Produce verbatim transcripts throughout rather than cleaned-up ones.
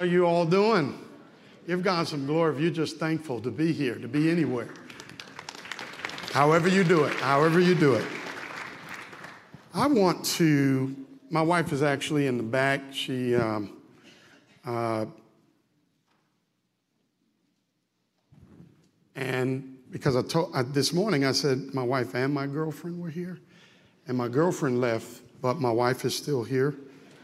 How are you all doing? Give God some glory if you're just thankful to be here, to be anywhere. However you do it, however you do it. I want to, my wife is actually in the back. She, um, uh, and because I told, I, this morning I said my wife and my girlfriend were here, and my girlfriend left, but my wife is still here.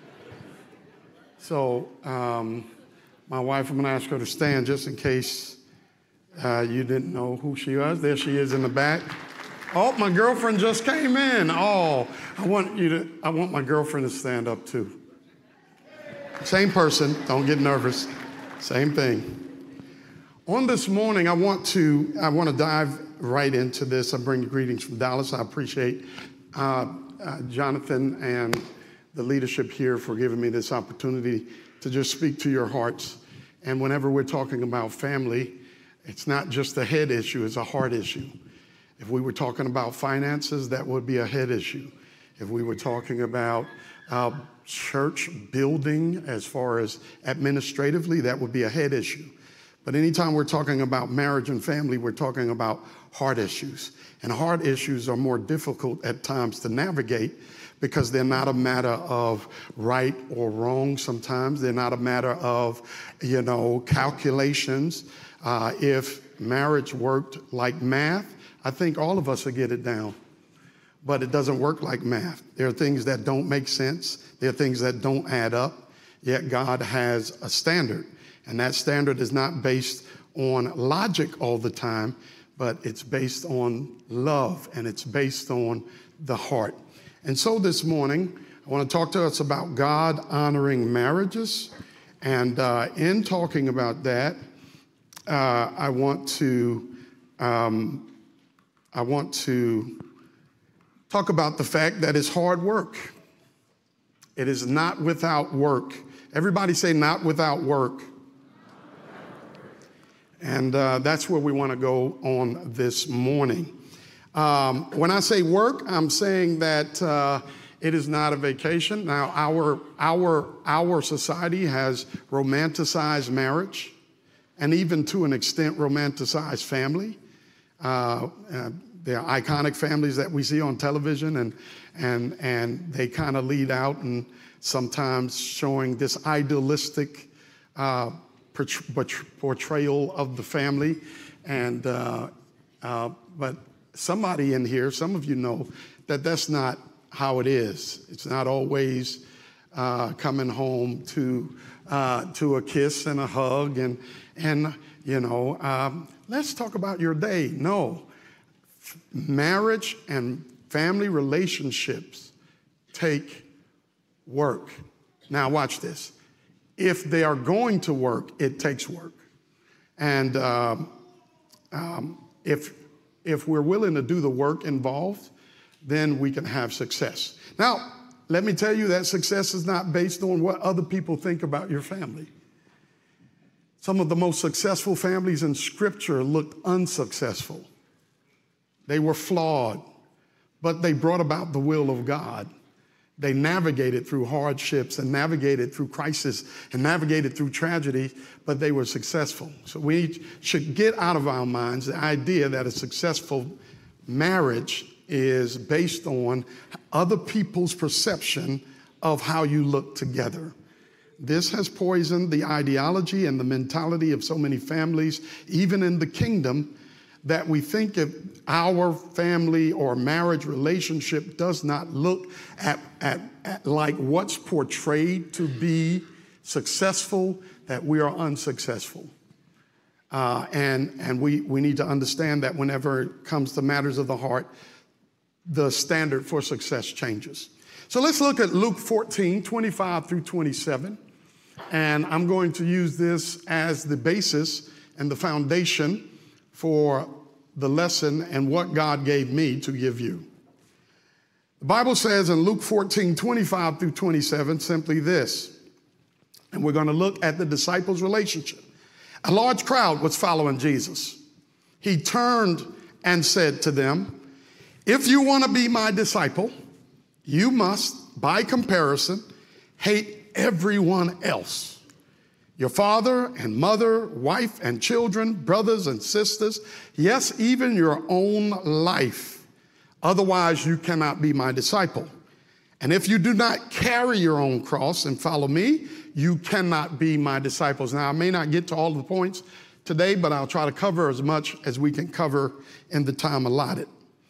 So um, my wife, I'm going to ask her to stand just in case uh, you didn't know who she was. There she is in the back. Oh, my girlfriend just came in. Oh, I want you to, I want my girlfriend to stand up too. Same person, don't get nervous. Same thing. On this morning, I want to, I want to dive right into this. I bring you greetings from Dallas. I appreciate uh, uh, Jonathan and the leadership here for giving me this opportunity to just speak to your hearts. And whenever we're talking about family, it's not just a head issue, it's a heart issue. If we were talking about finances, that would be a head issue. If we were talking about uh, church building as far as administratively, that would be a head issue. But anytime we're talking about marriage and family, we're talking about heart issues. And heart issues are more difficult at times to navigate because they're not a matter of right or wrong sometimes. They're not a matter of, you know, calculations. Uh, if marriage worked like math, I think all of us would get it down. But it doesn't work like math. There are things that don't make sense. There are things that don't add up. Yet God has a standard. And that standard is not based on logic all the time, but it's based on love and it's based on the heart. And so this morning, I want to talk to us about God honoring marriages. And uh, in talking about that, uh, I want to um, I want to talk about the fact that it's hard work. It is not without work. Everybody say not without work. And uh, that's where we want to go on this morning. Um, when I say work, I'm saying that uh, it is not a vacation. Now, our, our, our society has romanticized marriage and even to an extent romanticized family. Uh, uh, there are iconic families that we see on television, and, and, and they kind of lead out and sometimes showing this idealistic uh, portrayal of the family. And uh, uh, but somebody in here, some of you know that that's not how it is. It's not always uh, coming home to uh, to a kiss and a hug and and you know um, let's talk about your day. No, marriage and family relationships take work. Now watch this. If they are going to work, it takes work. And um, um, if, if we're willing to do the work involved, then we can have success. Now, let me tell you that success is not based on what other people think about your family. Some of the most successful families in Scripture looked unsuccessful. They were flawed, but they brought about the will of God. They navigated through hardships and navigated through crisis and navigated through tragedy, but they were successful. So we should get out of our minds the idea that a successful marriage is based on other people's perception of how you look together. This has poisoned the ideology and the mentality of so many families, even in the kingdom, that we think if our family or marriage relationship does not look at, at, at like what's portrayed to be successful, that we are unsuccessful. Uh, and and we, we need to understand that whenever it comes to matters of the heart, the standard for success changes. So let's look at Luke fourteen, twenty-five through twenty-seven. And I'm going to use this as the basis and the foundation for the lesson and what God gave me to give you. The Bible says in Luke fourteen, twenty-five through twenty-seven, simply this, and we're going to look at the disciples' relationship. A large crowd was following Jesus. He turned and said to them, if you want to be my disciple, you must, by comparison, hate everyone else. your father and mother, wife and children, brothers and sisters, yes, even your own life. Otherwise, you cannot be my disciple. And if you do not carry your own cross and follow me, you cannot be my disciples. Now, I may not get to all the points today, but I'll try to cover as much as we can cover in the time allotted.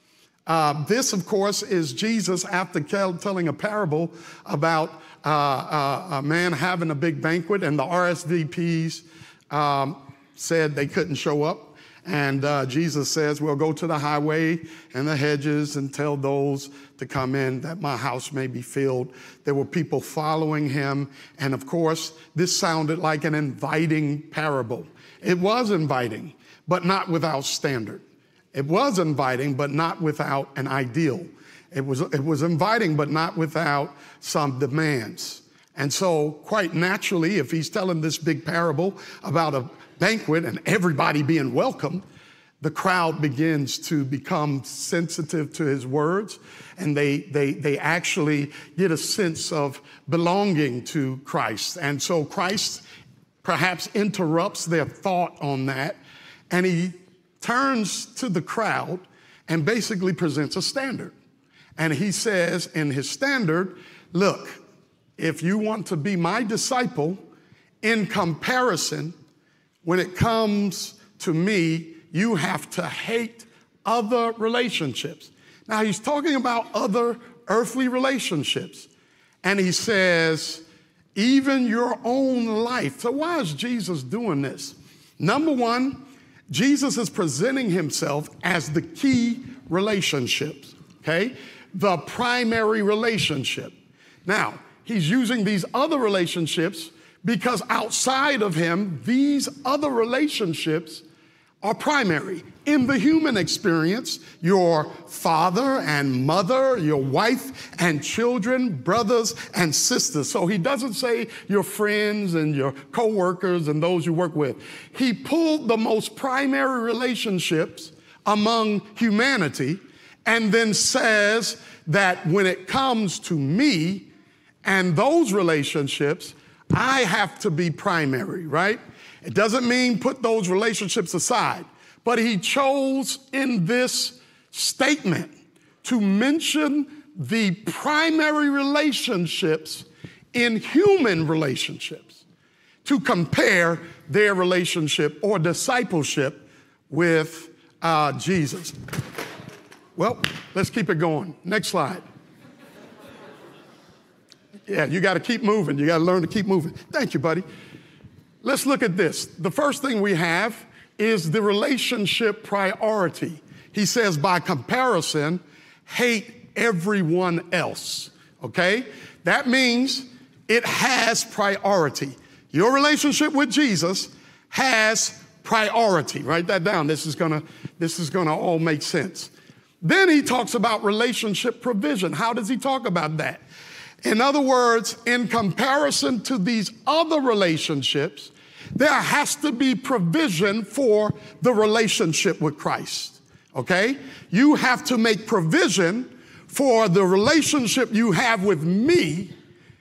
Uh, this, of course, is Jesus after tell, telling a parable about uh, uh, a man having a big banquet, and the R S V Ps um, said they couldn't show up. And uh, Jesus says, well, go to the highway and the hedges and tell those to come in that my house may be filled. There were people following him. And of course, this sounded like an inviting parable. It was inviting, but not without standard. It was inviting, but not without an ideal. It was, it was inviting, but not without some demands. And so quite naturally, if he's telling this big parable about a banquet and everybody being welcome, the crowd begins to become sensitive to his words, and they, they, they actually get a sense of belonging to Christ. And so Christ perhaps interrupts their thought on that, and he turns to the crowd and basically presents a standard. And he says in his standard, look, if you want to be my disciple, in comparison, when it comes to me, you have to hate other relationships. Now, he's talking about other earthly relationships. And he says, even your own life. So why is Jesus doing this? Number one, Jesus is presenting himself as the key relationships, okay? The primary relationship. Now, he's using these other relationships because outside of him, these other relationships are primary. In the human experience, your father and mother, your wife and children, brothers and sisters. So he doesn't say your friends and your coworkers and those you work with. He pulled the most primary relationships among humanity and then says that when it comes to me and those relationships, I have to be primary, right? It doesn't mean put those relationships aside, but he chose in this statement to mention the primary relationships in human relationships to compare their relationship or discipleship with uh, Jesus. Well, let's keep it going. Next slide. Yeah, you got to keep moving. You got to learn to keep moving. Thank you, buddy. Let's look at this. The first thing we have is the relationship priority. He says, by comparison, hate everyone else, okay? That means it has priority. Your relationship with Jesus has priority. Write that down. This is gonna, this is gonna all make sense. Then he talks about relationship provision. How does he talk about that? In other words, in comparison to these other relationships, there has to be provision for the relationship with Christ, okay? You have to make provision for the relationship you have with me,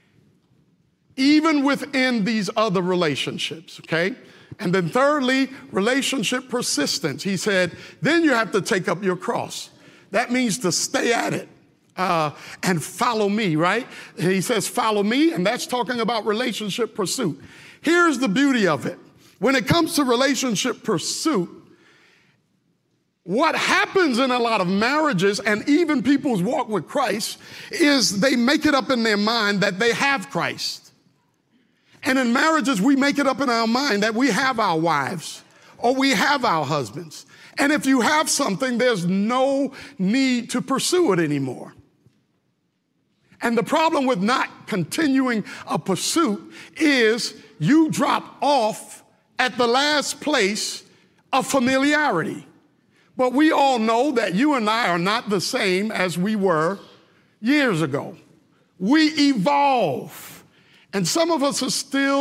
even within these other relationships, okay? And then thirdly, relationship persistence. He said, then you have to take up your cross. That means to stay at it. Uh, and follow me, right? He says, follow me, and that's talking about relationship pursuit. Here's the beauty of it. When it comes to relationship pursuit, what happens in a lot of marriages and even people's walk with Christ is they make it up in their mind that they have Christ. And in marriages, we make it up in our mind that we have our wives or we have our husbands. And if you have something, there's no need to pursue it anymore. And the problem with not continuing a pursuit is you drop off at the last place of familiarity. But we all know that you and I are not the same as we were years ago. We evolve. And some of us are still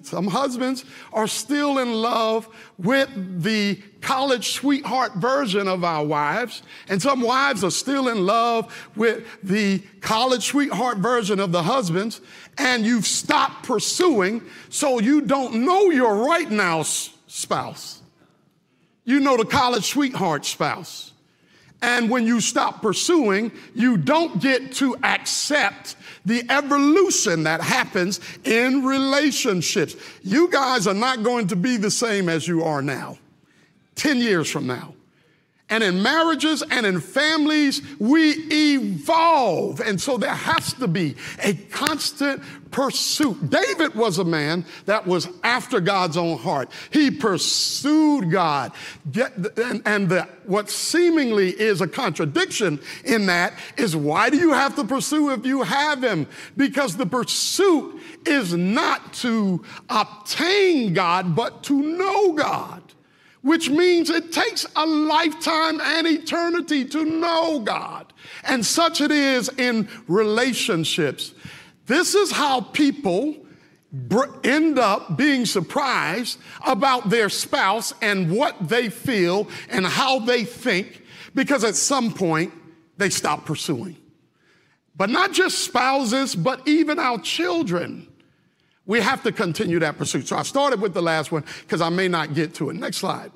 Some husbands are still in love with the college sweetheart version of our wives, and some wives are still in love with the college sweetheart version of the husbands, and you've stopped pursuing, so you don't know your right now spouse. You know the college sweetheart spouse. And when you stop pursuing, you don't get to accept the evolution that happens in relationships. You guys are not going to be the same as you are now, ten years from now. And in marriages and in families, we evolve. And so there has to be a constant pursuit. David was a man that was after God's own heart. He pursued God. And the, what seemingly is a contradiction in that is, why do you have to pursue if you have him? Because the pursuit is not to obtain God, but to know God. Which means it takes a lifetime and eternity to know God. And such it is in relationships. This is how people end up being surprised about their spouse and what they feel and how they think, because at some point they stop pursuing. But not just spouses, but even our children. We have to continue that pursuit. So I started with the last one because I may not get to it. Next slide.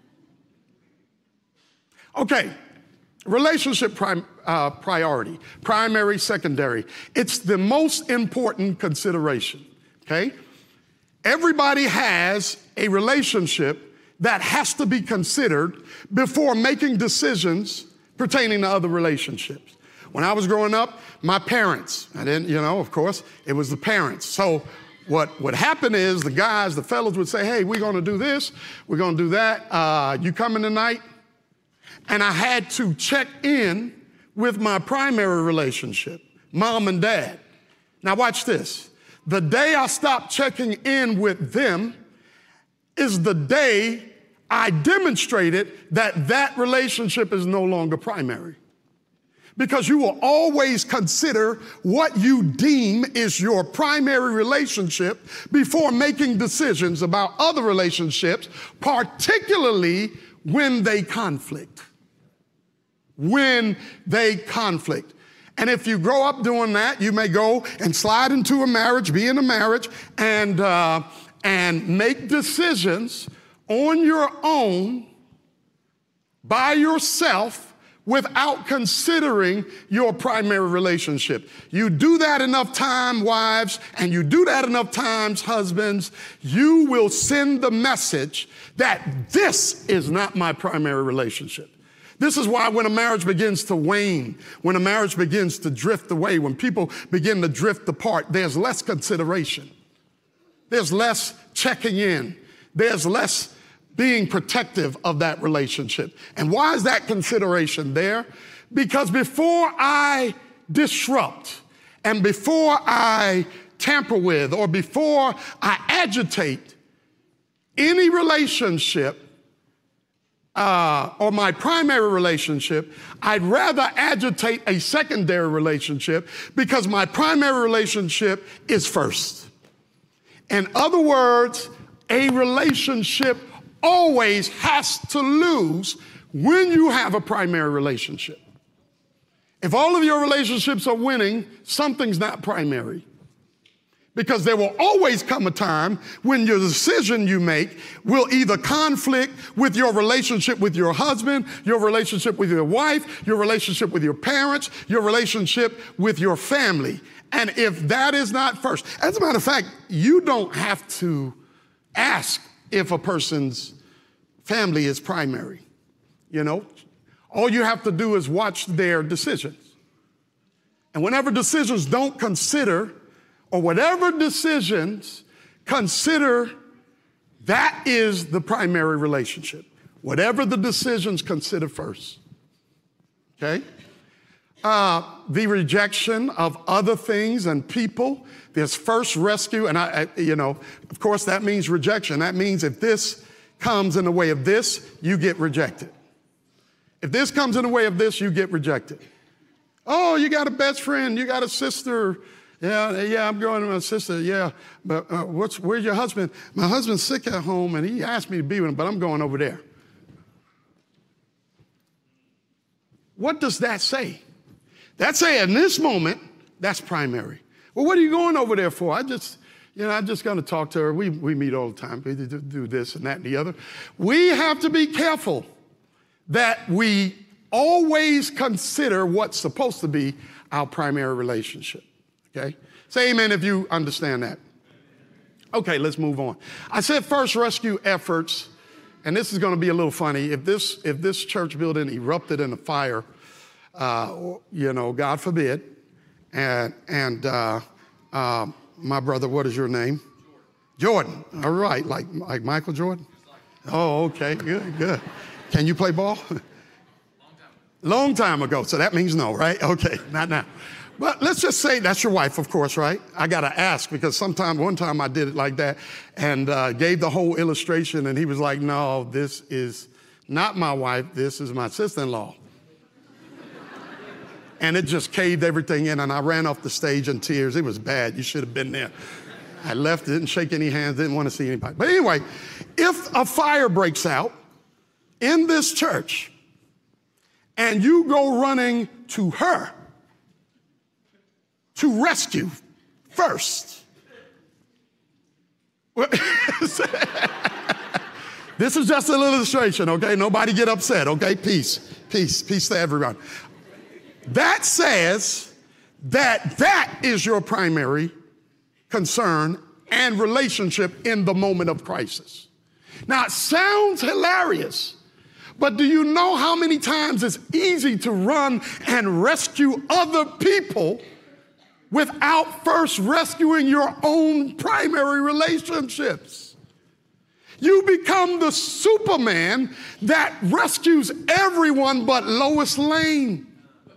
Okay, relationship prim, uh, priority, primary, secondary. It's the most important consideration, okay? Everybody has a relationship that has to be considered before making decisions pertaining to other relationships. When I was growing up, my parents, I didn't, you know, of course, it was the parents. So what would happen is the guys, the fellows would say, hey, we're going to do this, we're going to do that. Uh, you coming tonight? And I had to check in with my primary relationship, mom and dad. Now watch this. The day I stopped checking in with them is the day I demonstrated that that relationship is no longer primary. Because you will always consider what you deem is your primary relationship before making decisions about other relationships, particularly when they conflict. When they conflict. And if you grow up doing that, you may go and slide into a marriage, be in a marriage, and, uh, and make decisions on your own, by yourself, without considering your primary relationship. You do that enough time, wives, and you do that enough times, husbands, you will send the message that this is not my primary relationship. This is why when a marriage begins to wane, when a marriage begins to drift away, when people begin to drift apart, there's less consideration. There's less checking in. There's less being protective of that relationship. And why is that consideration there? Because before I disrupt and before I tamper with or before I agitate any relationship uh, or my primary relationship, I'd rather agitate a secondary relationship because my primary relationship is first. In other words, a relationship always has to lose when you have a primary relationship. If all of your relationships are winning, something's not primary. Because there will always come a time when your decision you make will either conflict with your relationship with your husband, your relationship with your wife, your relationship with your parents, your relationship with your family. And if that is not first, as a matter of fact, you don't have to ask if a person's family is primary. You know, all you have to do is watch their decisions. And whenever decisions don't consider, or whatever decisions consider, that is the primary relationship. Whatever the decisions consider first. Okay? Uh, the rejection of other things and people. There's first rescue, and I, I, you know, of course that means rejection. That means if this comes in the way of this, you get rejected. If this comes in the way of this, you get rejected. Oh, you got a best friend, you got a sister, Yeah, yeah, I'm going to my sister. Yeah, but uh, what's, where's your husband? My husband's sick at home, and he asked me to be with him, but I'm going over there. What does that say? That say in this moment, that's primary. Well, what are you going over there for? I just, you know, I'm just going to talk to her. We, we meet all the time. We do, do this and that and the other. We have to be careful that we always consider what's supposed to be our primary relationship. Okay? Say amen if you understand that. Okay, let's move on. I said first rescue efforts, and this is going to be a little funny. If this, if this church building erupted in a fire, uh, you know, God forbid, and, and uh, uh, my brother, what is your name? Jordan. Jordan. All right, like, like Michael Jordan? Oh, okay, good, good. Can you play ball? Long time ago. Long time ago, so that means no, right? Okay, not now. But let's just say that's your wife, of course, right? I got to ask because sometime, one time I did it like that and uh, gave the whole illustration, and he was like, no, this is not my wife. This is my sister-in-law. And it just caved everything in, and I ran off the stage in tears. It was bad. You should have been there. I left, didn't shake any hands, didn't want to see anybody. But anyway, if a fire breaks out in this church and you go running to her, to rescue first. This is just an illustration, okay? Nobody get upset, okay? Peace, peace, peace to everyone. That says that that is your primary concern and relationship in the moment of crisis. Now, it sounds hilarious, but do you know how many times it's easy to run and rescue other people without first rescuing your own primary relationships? You become the Superman that rescues everyone but Lois Lane.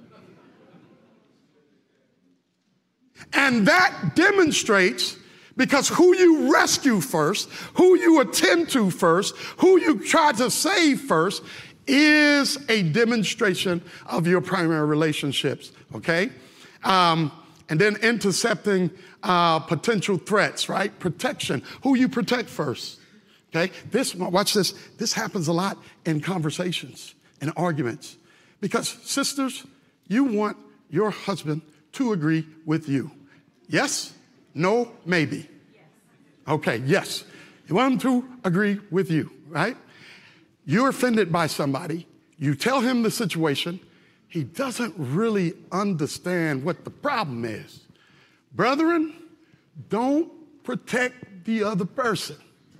And that demonstrates, because who you rescue first, who you attend to first, who you try to save first, is a demonstration of your primary relationships, okay? Um, And then intercepting uh, potential threats, right? Protection, who you protect first, okay? This, watch this, this happens a lot in conversations and arguments. Because sisters, you want your husband to agree with you. Yes? No? Maybe? Yes. Okay, yes. You want him to agree with you, right? You're offended by somebody. You tell him the situation. He doesn't really understand what the problem is. Brethren, don't protect the other person.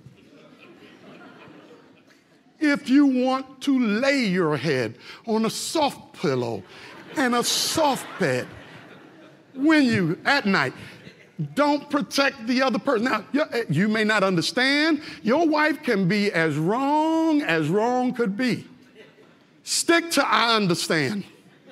If you want to lay your head on a soft pillow and a soft bed when you, at night, don't protect the other person. Now, you may not understand. Your wife can be as wrong as wrong could be. Stick to I understand.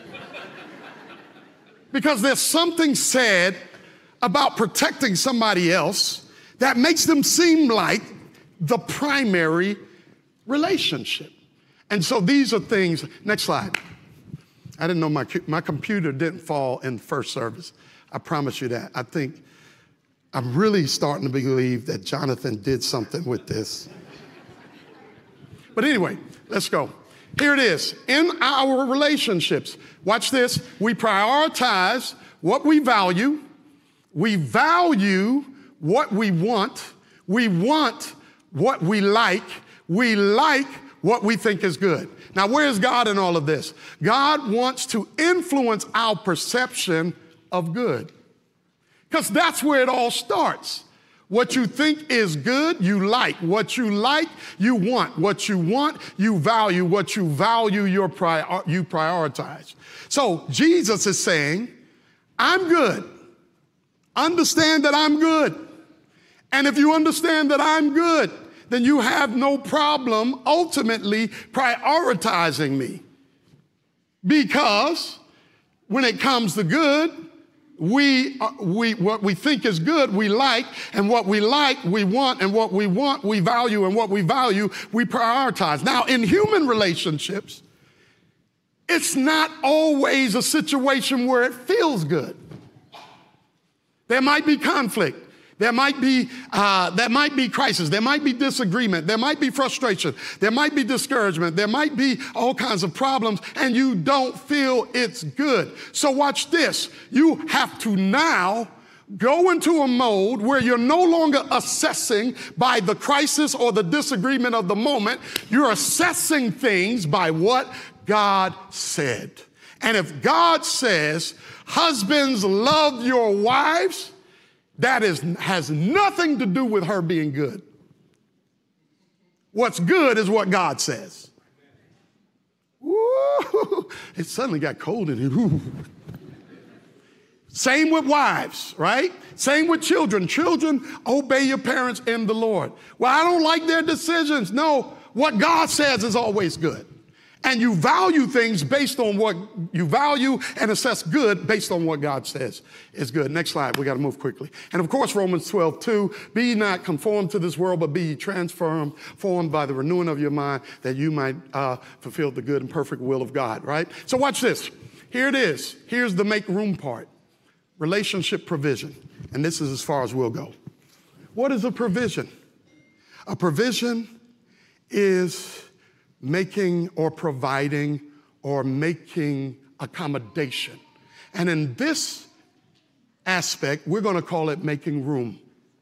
Because there's something said about protecting somebody else that makes them seem like the primary relationship. And so these are things, next slide. I didn't know my, my computer didn't fall in first service. I promise you that. I think I'm really starting to believe that Jonathan did something with this. But anyway, let's go. Here it is. In our relationships, watch this. We prioritize what we value. We value what we want. We want what we like. We like what we think is good. Now, where's God in all of this? God wants to influence our perception of good, because that's where it all starts. What you think is good, you like. What you like, you want. What you want, you value. What you value, you're prior- you prioritize. So Jesus is saying, I'm good. Understand that I'm good. And if you understand that I'm good, then you have no problem ultimately prioritizing me. Because when it comes to good, we, uh, we, what we think is good, we like, and what we like, we want, and what we want, we value, and what we value, we prioritize. Now, in human relationships, it's not always a situation where it feels good. There might be conflict. There might be, uh, there might be crisis. There might be disagreement. There might be frustration. There might be discouragement. There might be all kinds of problems, and you don't feel it's good. So watch this. You have to now go into a mode where you're no longer assessing by the crisis or the disagreement of the moment. You're assessing things by what God said. And if God says, husbands, love your wives, that is, has nothing to do with her being good. What's good is what God says. Woo, it suddenly got cold in here. Ooh. Same with wives, right? Same with children. Children, obey your parents in the Lord. Well, I don't like their decisions. No, what God says is always good. And you value things based on what you value and assess good based on what God says is good. Next slide. We got to move quickly. And of course, Romans twelve two, be ye not conformed to this world, but be ye transformed formed by the renewing of your mind, that you might uh, fulfill the good and perfect will of God, right? So watch this. Here it is. Here's the make room part. Relationship provision. And this is as far as we'll go. What is a provision? A provision is making or providing or making accommodation. And in this aspect, we're going to call it making room.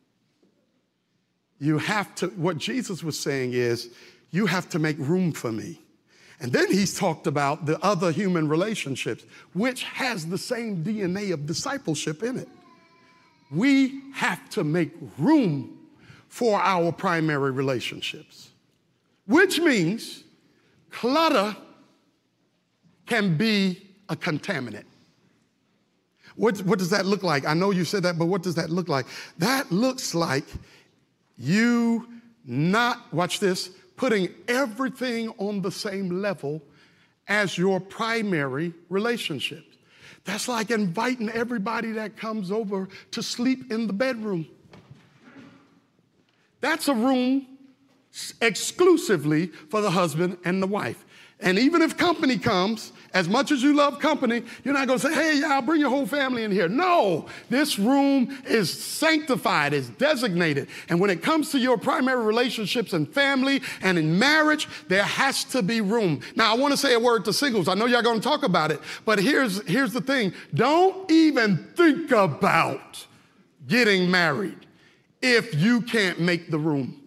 You have to, what Jesus was saying is, you have to make room for me. And then he's talked about the other human relationships, which has the same D N A of discipleship in it. We have to make room for our primary relationships, which means clutter can be a contaminant. What, what does that look like? I know you said that, but what does that look like? That looks like you not, watch this, putting everything on the same level as your primary relationships. That's like inviting everybody that comes over to sleep in the bedroom. That's a room exclusively for the husband and the wife. And even if company comes, as much as you love company, you're not going to say, hey, y'all, bring your whole family in here. No, this room is sanctified, is designated. And when it comes to your primary relationships and family and in marriage, there has to be room. Now, I want to say a word to singles. I know y'all going to talk about it, but here's, here's the thing. Don't even think about getting married if you can't make the room.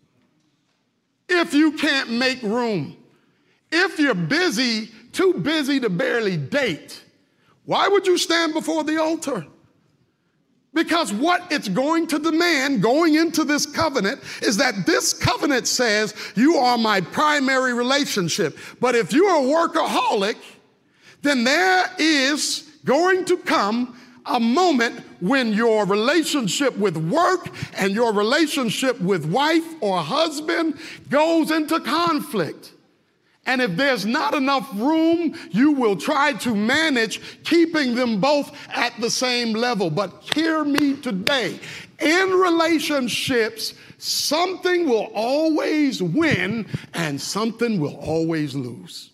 If you can't make room. If you're busy, too busy to barely date, why would you stand before the altar? Because what it's going to demand going into this covenant is that this covenant says you are my primary relationship. But if you're a workaholic, then there is going to come a moment when your relationship with work and your relationship with wife or husband goes into conflict. And if there's not enough room, you will try to manage keeping them both at the same level. But hear me today. In relationships, something will always win and something will always lose.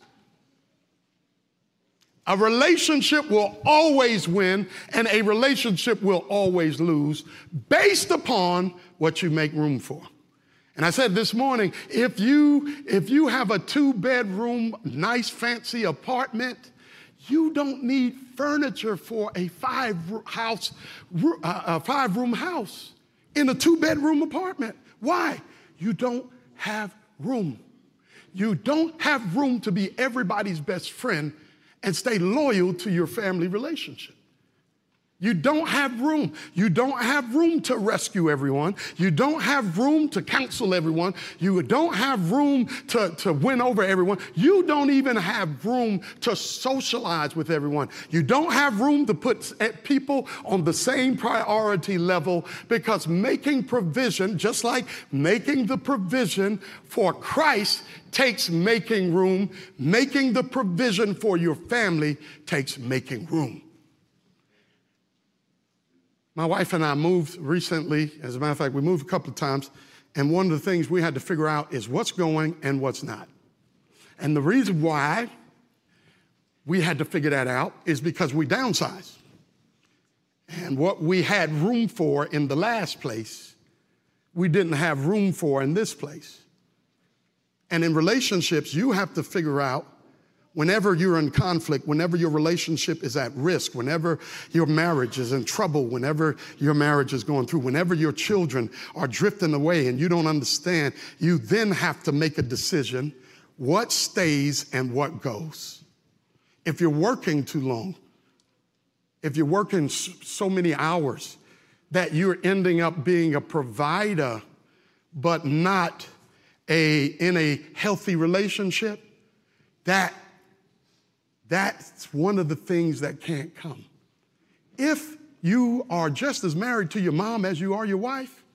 A relationship will always win and a relationship will always lose based upon what you make room for. And I said this morning, if you, if you have a two-bedroom, nice, fancy apartment, you don't need furniture for a five-house, a five-room house in a two-bedroom apartment. Why? You don't have room. You don't have room to be everybody's best friend and stay loyal to your family relationship. You don't have room. You don't have room to rescue everyone. You don't have room to counsel everyone. You don't have room to, to win over everyone. You don't even have room to socialize with everyone. You don't have room to put people on the same priority level, because making provision, just like making the provision for Christ, takes making room. Making the provision for your family takes making room. My wife and I moved recently. As a matter of fact, we moved a couple of times. And one of the things we had to figure out is what's going and what's not. And the reason why we had to figure that out is because we downsized. And what we had room for in the last place, we didn't have room for in this place. And in relationships, you have to figure out, whenever you're in conflict, whenever your relationship is at risk, whenever your marriage is in trouble, whenever your marriage is going through, whenever your children are drifting away and you don't understand, you then have to make a decision, what stays and what goes. If you're working too long, if you're working so many hours that you're ending up being a provider, but not a, in a healthy relationship, that That's one of the things that can't come. If you are just as married to your mom as you are your wife,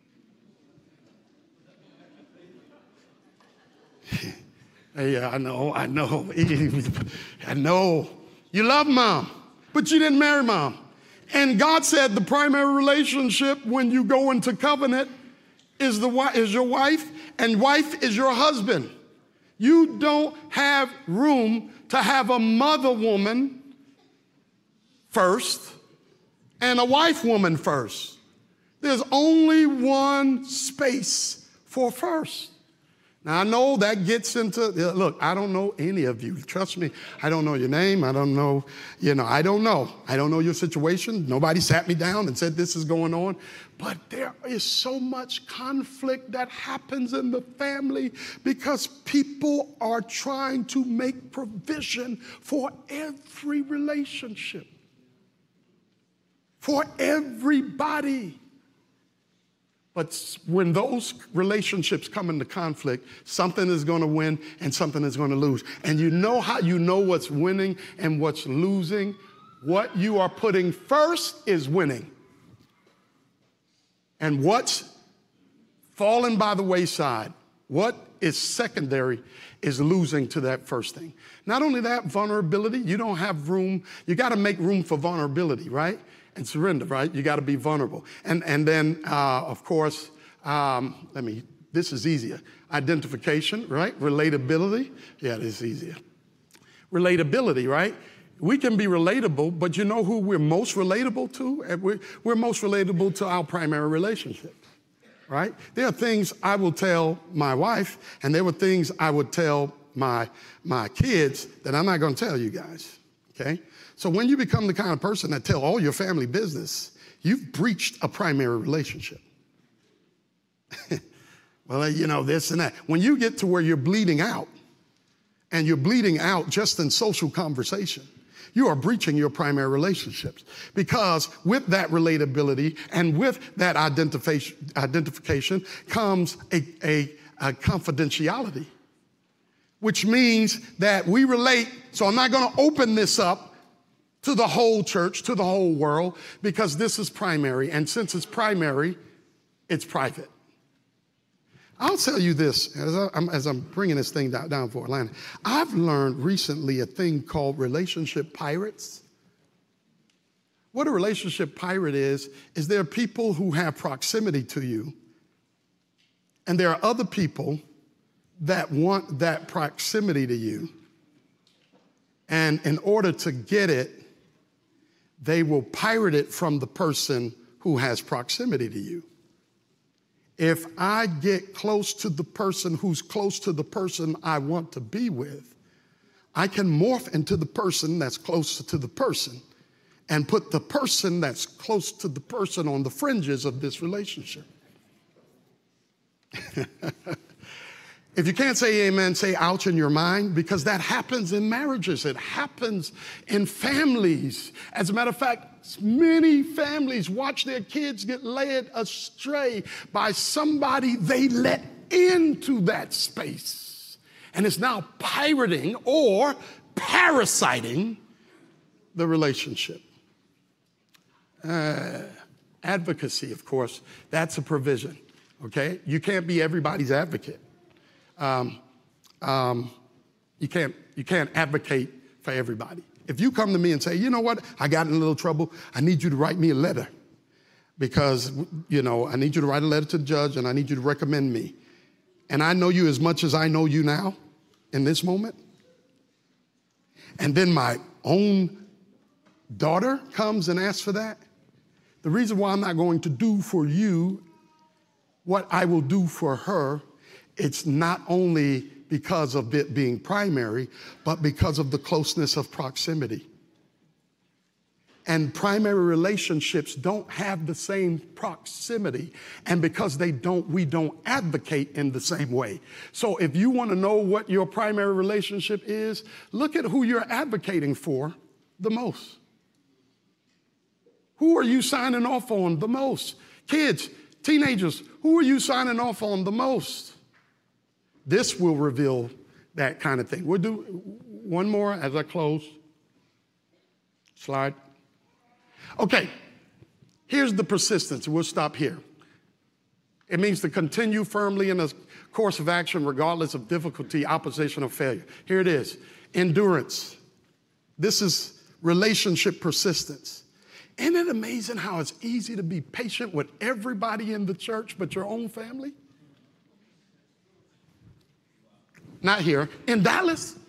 hey, I know, I know, I know. You love mom, but you didn't marry mom. And God said the primary relationship when you go into covenant is, the, is your wife, and wife is your husband. You don't have room to have a mother woman first and a wife woman first. There's only one space for first. Now, I know that gets into, look, I don't know any of you. Trust me, I don't know your name. I don't know, you know, I don't know. I don't know your situation. Nobody sat me down and said this is going on. But there is so much conflict that happens in the family because people are trying to make provision for every relationship, for everybody. But when those relationships come into conflict, something is going to win and something is going to lose. And you know how you know what's winning and what's losing? What you are putting first is winning. And what's fallen by the wayside, what is secondary, is losing to that first thing. Not only that, vulnerability, you don't have room. You got to make room for vulnerability, right? And surrender, right? You got to be vulnerable. And, and then, uh, of course, um, let me, this is easier. Identification, right? Relatability. Yeah, this is easier. Relatability, right? We can be relatable, but you know who we're most relatable to? We're, we're most relatable to our primary relationship, right? There are things I will tell my wife, and there were things I would tell my, my kids that I'm not going to tell you guys, okay? So when you become the kind of person that tell all your family business, you've breached a primary relationship. Well, you know, this and that. When you get to where you're bleeding out, and you're bleeding out just in social conversation, you are breaching your primary relationships. Because with that relatability and with that identification, identification comes a, a, a confidentiality, which means that we relate. So I'm not going to open this up to the whole church, to the whole world, because this is primary. And since it's primary, it's private. I'll tell you this, as, I, I'm, as I'm bringing this thing down, down for Atlanta. I've learned recently a thing called relationship pirates. What a relationship pirate is, is there are people who have proximity to you, and there are other people that want that proximity to you. And in order to get it, they will pirate it from the person who has proximity to you. If I get close to the person who's close to the person I want to be with, I can morph into the person that's closer to the person and put the person that's close to the person on the fringes of this relationship. If you can't say amen, say ouch in your mind, because that happens in marriages. It happens in families. As a matter of fact, many families watch their kids get led astray by somebody they let into that space. And it's now pirating or parasiting the relationship. Uh, advocacy, of course, that's a provision, okay? You can't be everybody's advocate. Um, um, you can't, you can't advocate for everybody. If you come to me and say, you know what, I got in a little trouble, I need you to write me a letter because, you know, I need you to write a letter to the judge and I need you to recommend me. And I know you as much as I know you now in this moment. And then my own daughter comes and asks for that. The reason why I'm not going to do for you what I will do for her, it's not only because of it being primary, but because of the closeness of proximity. And primary relationships don't have the same proximity. And because they don't, we don't advocate in the same way. So if you want to know what your primary relationship is, look at who you're advocating for the most. Who are you signing off on the most? Kids, teenagers, who are you signing off on the most? This will reveal that kind of thing. We'll do one more as I close. Slide. Okay, here's the persistence. We'll stop here. It means to continue firmly in a course of action regardless of difficulty, opposition, or failure. Here it is. Endurance. This is relationship persistence. Isn't it amazing how it's easy to be patient with everybody in the church but your own family? Not here. In Dallas?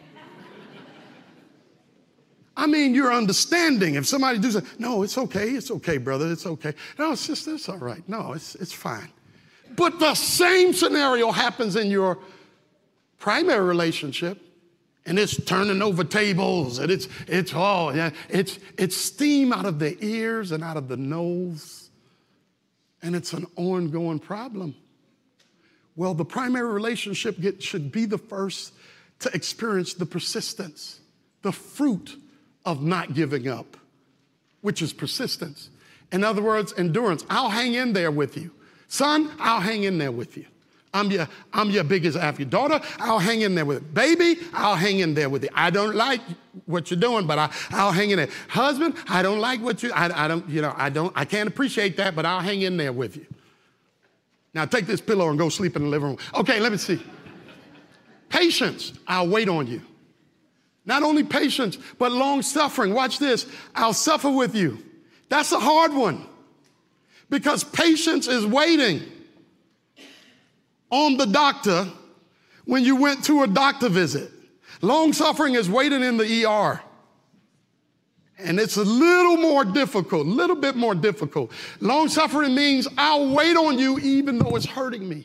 I mean, you're understanding. If somebody does it, no, it's okay. It's okay, brother. It's okay. No, sister, it's all right. No, it's, it's fine. But the same scenario happens in your primary relationship, and it's turning over tables, and it's, it's all, yeah, it's, it's steam out of the ears and out of the nose, and it's an ongoing problem. Well, the primary relationship get, should be the first to experience the persistence, the fruit of not giving up, which is persistence. In other words, endurance. I'll hang in there with you. Son, I'll hang in there with you. I'm your, I'm your biggest advocate. Daughter, I'll hang in there with you. Baby, I'll hang in there with you. I don't like what you're doing, but I, I'll hang in there. Husband, I don't like what you, I, I don't, you know, I don't, I can't appreciate that, but I'll hang in there with you. Now take this pillow and go sleep in the living room. Okay, let me see. Patience, I'll wait on you. Not only patience, but long suffering. Watch this. I'll suffer with you. That's a hard one because patience is waiting on the doctor when you went to a doctor visit. Long suffering is waiting in the E R. And it's a little more difficult, a little bit more difficult. Long suffering means I'll wait on you even though it's hurting me.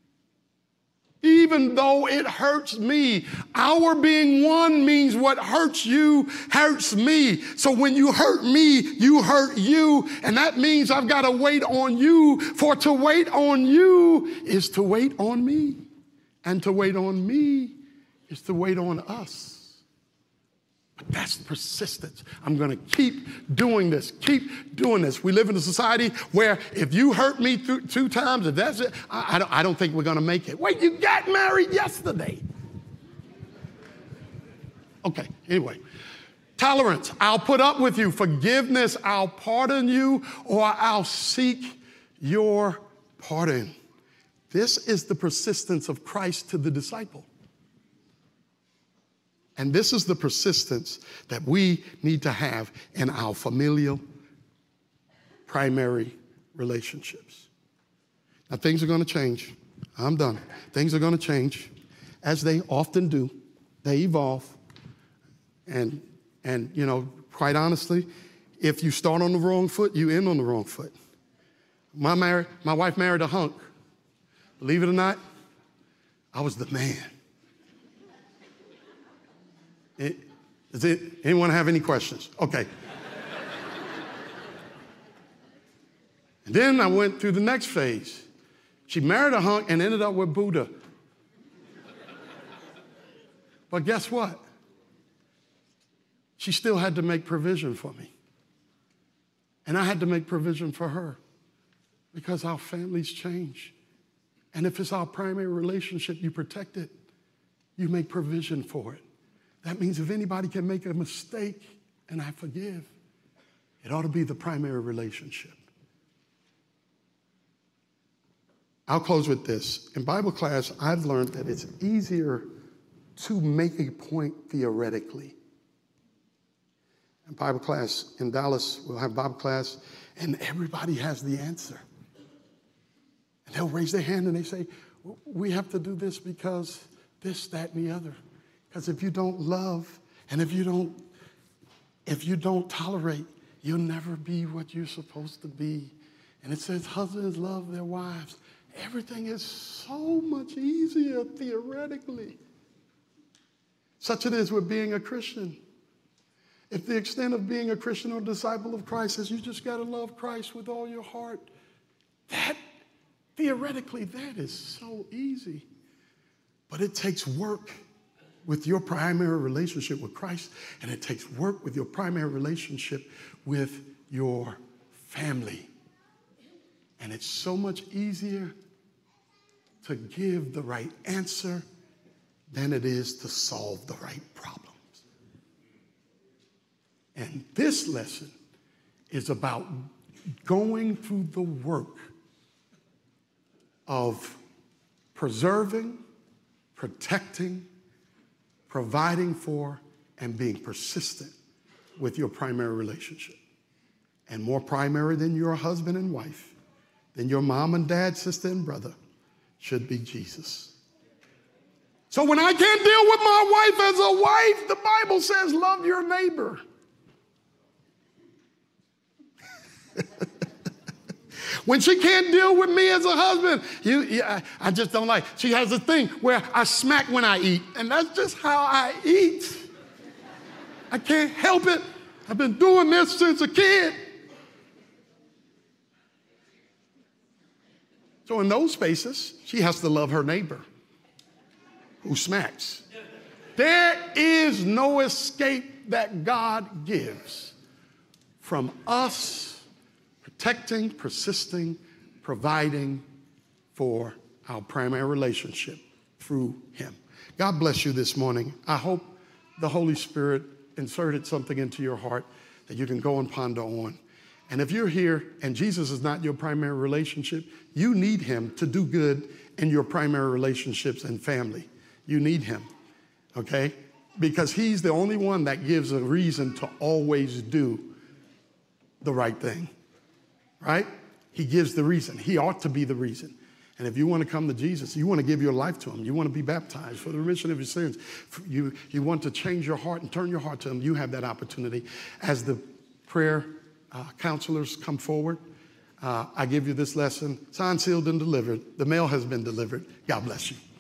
Even though it hurts me. Our being one means what hurts you hurts me. So when you hurt me, you hurt you. And that means I've got to wait on you. For to wait on you is to wait on me. And to wait on me is to wait on us. But that's persistence. I'm going to keep doing this, keep doing this. We live in a society where if you hurt me th- two times, if that's it, I, I, don't, I don't think we're going to make it. Wait, you got married yesterday. Okay, anyway. Tolerance, I'll put up with you. Forgiveness, I'll pardon you, or I'll seek your pardon. This is the persistence of Christ to the disciple. And this is the persistence that we need to have in our familial, primary relationships. Now, things are going to change. I'm done. Things are going to change, as they often do. They evolve. And, and, you know, quite honestly, if you start on the wrong foot, you end on the wrong foot. My, married, my wife married a hunk. Believe it or not, I was the man. It, does it, anyone have any questions? Okay. And then I went through the next phase. She married a hunk and ended up with Buddha. But guess what? She still had to make provision for me. And I had to make provision for her because our families change. And if it's our primary relationship, you protect it. You make provision for it. That means if anybody can make a mistake and I forgive, it ought to be the primary relationship. I'll close with this. In Bible class, I've learned that it's easier to make a point theoretically. In Bible class, in Dallas, we'll have Bible class, and everybody has the answer. And they'll raise their hand and they say, we have to do this because this, that, and the other. Because if you don't love and if you don't, if you don't tolerate, you'll never be what you're supposed to be. And it says husbands love their wives. Everything is so much easier theoretically. Such it is with being a Christian. If the extent of being a Christian or disciple of Christ is you just got to love Christ with all your heart, that, theoretically, that is so easy. But it takes work with your primary relationship with Christ, and it takes work with your primary relationship with your family. And it's so much easier to give the right answer than it is to solve the right problems. And this lesson is about going through the work of preserving, protecting, providing for, and being persistent with your primary relationship. And more primary than your husband and wife, than your mom and dad, sister and brother, should be Jesus. So when I can't deal with my wife as a wife, the Bible says love your neighbor. When she can't deal with me as a husband, you, you, I, I just don't like. She has a thing where I smack when I eat, and that's just how I eat. I can't help it. I've been doing this since a kid. So in those spaces, she has to love her neighbor who smacks. There is no escape that God gives from us protecting, persisting, providing for our primary relationship through him. God bless you this morning. I hope the Holy Spirit inserted something into your heart that you can go and ponder on. And if you're here and Jesus is not your primary relationship, you need him to do good in your primary relationships and family. You need him, okay? Because he's the only one that gives a reason to always do the right thing, right? He gives the reason. He ought to be the reason. And if you want to come to Jesus, you want to give your life to him, you want to be baptized for the remission of your sins, you, you want to change your heart and turn your heart to him, you have that opportunity. As the prayer uh, counselors come forward, uh, I give you this lesson. Signed, sealed, and delivered. The mail has been delivered. God bless you.